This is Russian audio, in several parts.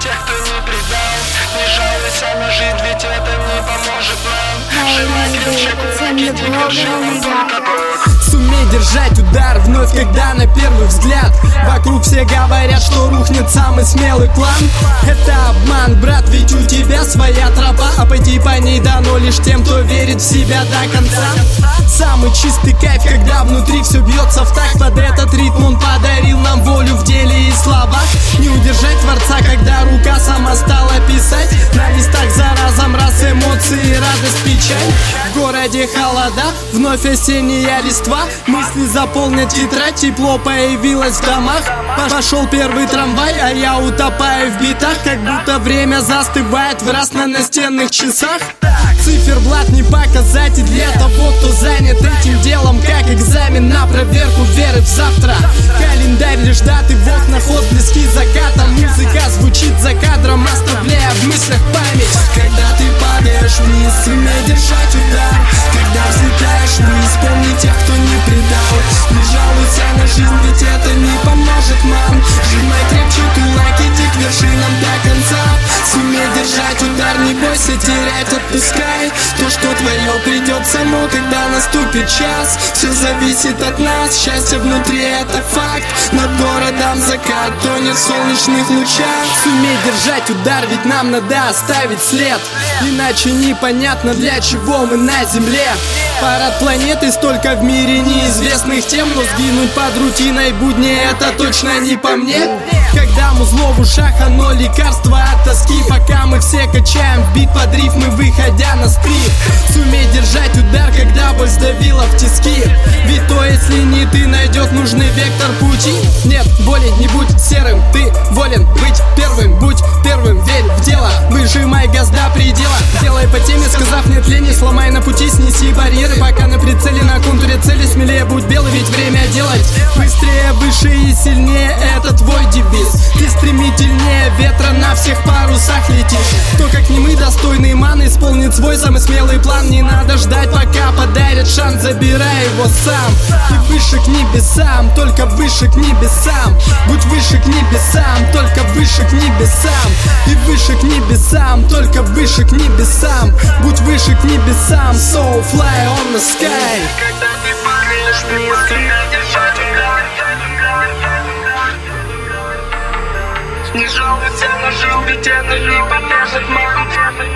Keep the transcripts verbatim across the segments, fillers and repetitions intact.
тех, кто не предал. Не жалуйся на жизнь, ведь это не поможет нам. Сжимай крепче кулаки, ты к вершинам только Бог. Сумей держать удар вновь, когда на первый взгляд вокруг все говорят, что рухнет самый смелый план. Это обман, брат, ведь у тебя своя тропа, а пойти по ней дано лишь тем, кто верит в себя до конца. Самый чистый кайф, когда внутри все бьется в такт. Под этот ритм он подарил нам волю в деле и словах. Не удержать Творца, когда рука сама стала писать на листах за разом, раз эмоции, радость, печаль. В городе холода, вновь осенняя листва. Мысли заполнят тетрадь, тепло появилось в домах. Пошел первый трамвай, а я утопаю в битах, как будто время застывает в раз на настенных часах. Циферблат не показатель для того, кто занят этим делом, как экзамен на проверку веры в завтра. Календарь лишь даты в окнах, отблески заката. Музыка звучит за кадром, оставляя в мыслях память. Когда ты падаешь вниз, сумей держать удар. Когда взлетаешь вниз, вспомни тех, кто не предал. Не жалуйся на жизнь, ведь это не поможет, мам. Сжимай крепче кулак, иди к вершинам до конца. Сумей держать удар, не бойся терять, отпускай. То, что твое, придет само, когда наступит час. Все зависит от нас, счастье внутри, это факт. Над городом закат тонет в солнечных лучах. Сумей держать удар, ведь нам надо оставить след. Иначе непонятно, для чего мы на земле. Парад планеты, столько в мире неизвестных тем. Но сгинуть под рутиной будни, это точно не по мне. Когда музло в ушах, оно лекарство от тоски. Пока мы все качаем в бит под рифмы, выходя на стрит. Сумей держать удар, когда боль сдавила в тиски. Ведь то, если не ты, найдет нужный вектор пути. Нет, боли, не будь серым, ты волен быть первым. Будь первым, верь в дело, выжимай газ до предела. Делай по теме, сказав нет лени, сломай на пути, снеси барьеры. Пока на прицеле, на контуре цели, смелее будь белый, ведь время делать быстрее, выше и сильнее, это твой девиз. Ты стремительнее ветра, на всех парусах летишь. Кто как не мы, достойный ман, исполнит свой самый смелый план. Не надо ждать, пока подарят шанс, забирай его сам. И выше к небесам, только выше к небесам. Будь выше к небесам, только выше к небесам. И выше к небесам, только выше к небесам. Будь выше к небесам, so fly on the sky. Когда ты падаешь вниз, сумей держать удар. Не жалуйся на жизнь, ведь это не поможет, мам.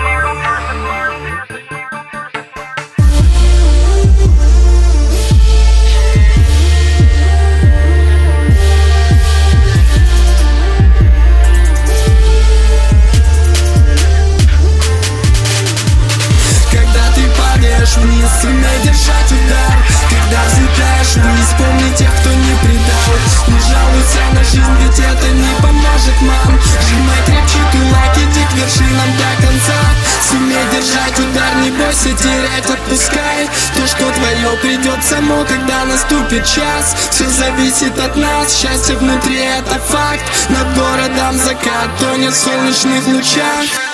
Вниз, сумей держать удар. Когда взлетаешь вниз, вспомни тех, кто не предал. Не жалуйся на жизнь, ведь это не поможет, мам. Сжимай крепче кулак, иди к вершинам до конца. Сумей держать удар, не бойся терять, отпускай. То, что твое, придет само, когда наступит час. Все зависит от нас, счастье внутри, это факт. Над городом закат тонет в солнечных лучах.